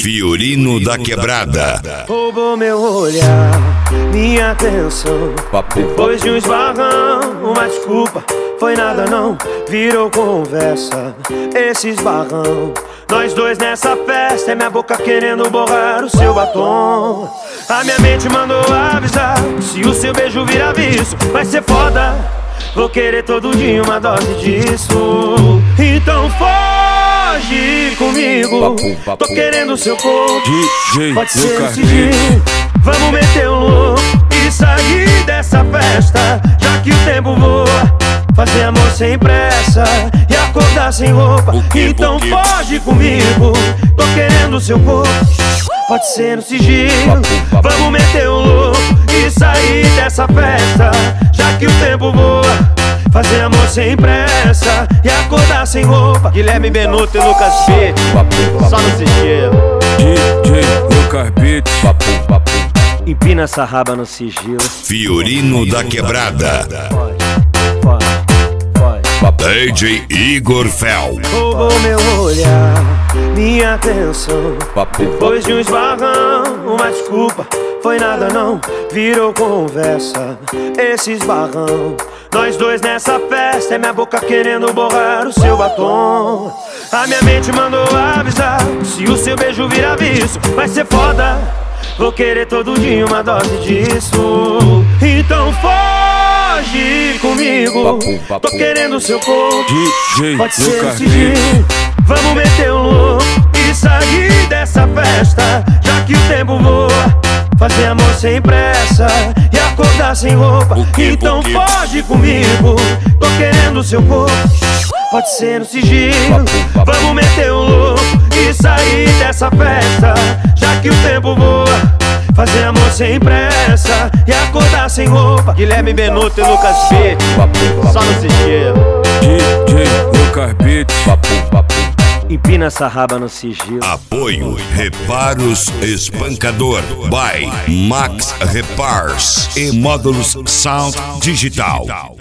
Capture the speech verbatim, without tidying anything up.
Fiorino da Quebrada. Roubou meu olhar, minha atenção. Depois de um esbarrão, uma desculpa, foi nada não, virou conversa. Esse esbarrão, nós dois nessa festa, é minha boca querendo borrar o seu batom. A minha mente mandou avisar, se o seu beijo virar vício, vai ser foda. Vou querer todo dia uma dose disso. Então foge comigo, tô querendo o seu corpo, pode ser esse dia. Vamos meter um louco e sair dessa festa, já que o tempo voa. Fazer amor sem pressa e acordar sem roupa. Então foge comigo, tô querendo o seu corpo, pode ser no sigilo. Vamos meter um louco e sair dessa festa, já que o tempo voa. Fazer amor sem pressa e acordar sem roupa. Guilherme Benuto e Lucas Beat, só no sigilo. D J Lucas Beat, empina essa raba no sigilo. Fiorino da Quebrada. Pode, pode, D J Igor Fel. roubou meu olhar, minha atenção. Depois de um esbarrão, uma desculpa, foi nada não, virou conversa. Esse esbarrão, nós dois nessa festa, é minha boca querendo borrar o seu batom. A minha mente mandou avisar, se o seu beijo virar vício, vai ser foda. Vou querer todo dia uma dose disso. Então foge comigo, tô querendo o seu corpo, pode ser esse dia. Vamos meter um louco e sair dessa festa, já que o tempo voa. Fazer amor sem pressa e acordar sem roupa. Então foge comigo, tô querendo o seu corpo, pode ser no sigilo. Vamos meter um louco e sair dessa festa, já que o tempo voa. Fazer amor sem pressa e acordar sem roupa. Guilherme Benuto e Lucas Beat, só no sigilo. D J Lucas Beat, empina essa raba no sigilo. Apoio Reparos Espancador by Max Repars e Módulos Sound Digital.